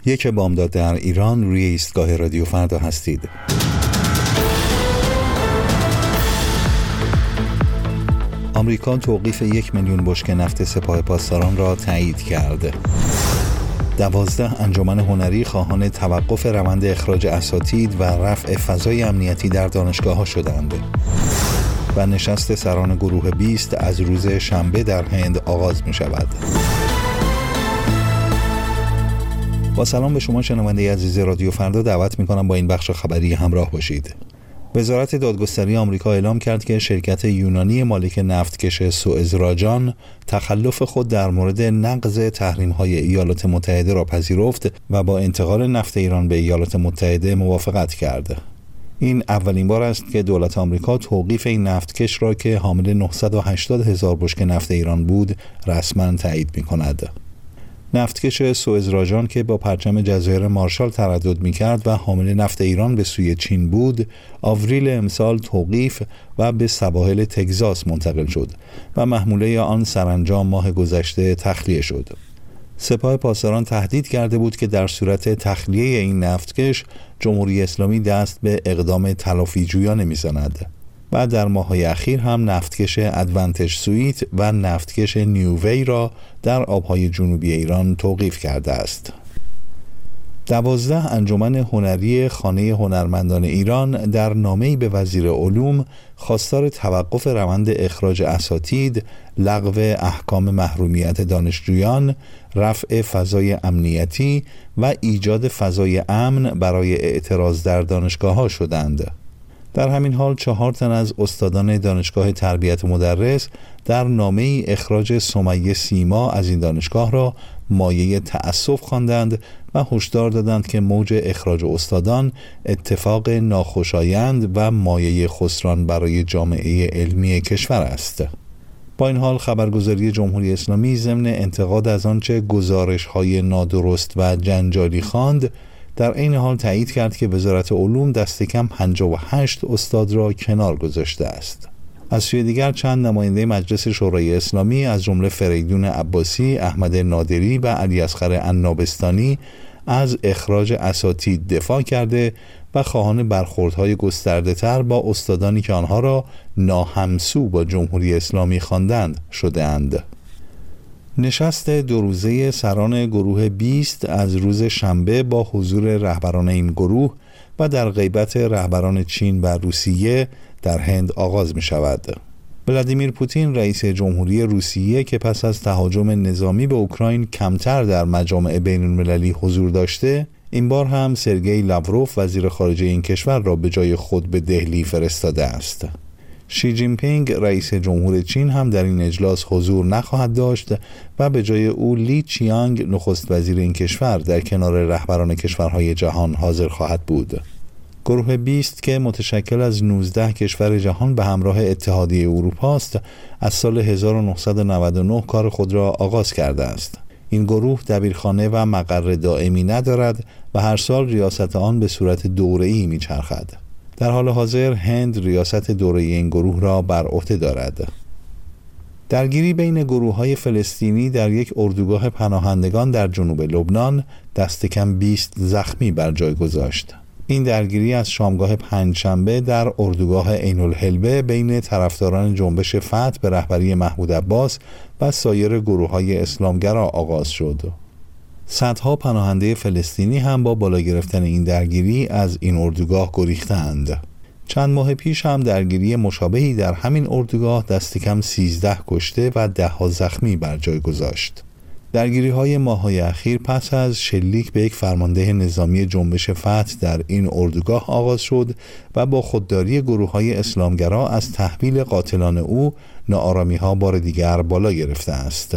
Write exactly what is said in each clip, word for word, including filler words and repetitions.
یک بامداد در ایران، روی ایستگاه رادیو فردا هستید. آمریکا توقیف یک میلیون بشکه نفت سپاه پاسداران را تایید کرد. دوازده انجمن هنری خواهان توقف روند اخراج اساتید و رفع فضای امنیتی در دانشگاه‌ها شدند. و نشست سران گروه بیست از روز شنبه در هند آغاز می شود. با سلام به شما شنونده عزیز رادیو فردا، دعوت می کنم با این بخش خبری همراه باشید. وزارت دادگستری آمریکا اعلام کرد که شرکت یونانی مالک نفتکش سوئز راجان تخلف خود در مورد نقض تحریم‌های ایالات متحده را پذیرفت و با انتقال نفت ایران به ایالات متحده موافقت کرد. این اولین بار است که دولت آمریکا توقیف این نفتکش را که حامل نهصد و هشتاد هزار بشکه نفت ایران بود رسما تایید می‌کند. نفتکش سوئز راجان که با پرچم جزایر مارشال تردد می‌کرد و حامل نفت ایران به سوی چین بود، آوریل امسال توقیف و به سواحل تگزاس منتقل شد و محموله آن سرانجام ماه گذشته تخلیه شد. سپاه پاسداران تهدید کرده بود که در صورت تخلیه این نفتکش، جمهوری اسلامی دست به اقدام تلافی جویانه می‌زند. و در ماه‌های اخیر هم نفتکش ادوانتج سویت و نفتکش نیووی را در آبهای جنوبی ایران توقیف کرده است. دوازده انجمن هنری خانه هنرمندان ایران در نامه‌ای به وزیر علوم خواستار توقف روند اخراج اساتید، لغو احکام محرومیت دانشجویان، رفع فضای امنیتی و ایجاد فضای امن برای اعتراض در دانشگاه‌ها شدند. در همین حال چهار تن از استادان دانشگاه تربیت مدرس در نامه‌ای اخراج سمیه سیما از این دانشگاه را مایه تأسف خواندند و هشدار دادند که موج اخراج استادان اتفاق ناخوشایند و مایه خسران برای جامعه علمی کشور است. با این حال خبرگزاری جمهوری اسلامی ضمن انتقاد از آنچه گزارش‌های نادرست و جنجالی خواند، در این حال تایید کرد که وزارت علوم دست کم پنجاه و هشت استاد را کنار گذاشته است. از سوی دیگر چند نماینده مجلس شورای اسلامی از جمله فریدون عباسی، احمد نادری و علی اصغر عنابستانی از اخراج اساتید دفاع کرده و خواهان برخوردهای گسترده‌تر با استادانی که آنها را ناهمسو با جمهوری اسلامی خواندند شده‌اند. نشست دو روزه سران گروه بیست از روز شنبه با حضور رهبران این گروه و در غیبت رهبران چین و روسیه در هند آغاز می شود. ولادیمیر پوتین رئیس جمهوری روسیه که پس از تهاجم نظامی به اوکراین کمتر در مجامع بین المللی حضور داشته، این بار هم سرگئی لاوروف وزیر خارجه این کشور را به جای خود به دهلی فرستاده است. شی جین پینگ رئیس جمهور چین هم در این اجلاس حضور نخواهد داشت و به جای او لی چیانگ نخست وزیر این کشور در کنار رهبران کشورهای جهان حاضر خواهد بود. گروه بیست که متشکل از نوزده کشور جهان به همراه اتحادیه اروپا است، از سال هزار و نهصد و نود و نه کار خود را آغاز کرده است. این گروه دبیرخانه و مقر دائمی ندارد و هر سال ریاست آن به صورت دوره‌ای میچرخد. در حال حاضر هند ریاست دوره‌ای این گروه را بر عهده دارد. درگیری بین گروه‌های فلسطینی در یک اردوگاه پناهندگان در جنوب لبنان دست کم بیست زخمی بر جای گذاشت. این درگیری از شامگاه پنجشنبه در اردوگاه عین الحلبه بین طرفداران جنبش فتح به رهبری محمود عباس و سایر گروه‌های اسلامگرا آغاز شد. صدها پناهنده فلسطینی هم با بالا گرفتن این درگیری از این اردوگاه گریختند. چند ماه پیش هم درگیری مشابهی در همین اردوگاه دست کم سیزده کشته و ده ها زخمی بر جای گذاشت. درگیری های ماه‌های اخیر پس از شلیک به یک فرمانده نظامی جنبش فتح در این اردوگاه آغاز شد و با خودداری گروه‌های اسلامگرا از تحویل قاتلان او ناآرامی‌ها بار دیگر بالا گرفته است.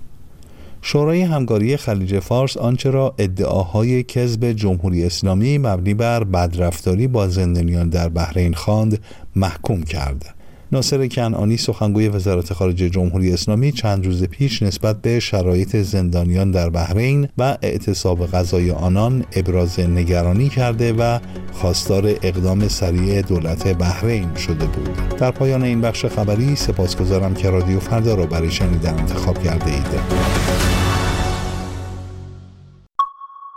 شورای همکاری خلیج فارس آنچه را ادعاهای کذب جمهوری اسلامی مبنی بر بدرفتاری با زندانیان در بحرین خواند، محکوم کرد. ناصر کنعانی سخنگوی وزارت خارجه جمهوری اسلامی چند روز پیش نسبت به شرایط زندانیان در بحرین و اعتصاب قضای آنان ابراز نگرانی کرده و خواستار اقدام سریع دولت بحرین شده بود. در پایان این بخش خبری سپاسگزارم که رادیو فردا را برای شنیدن انتخاب کرده اید.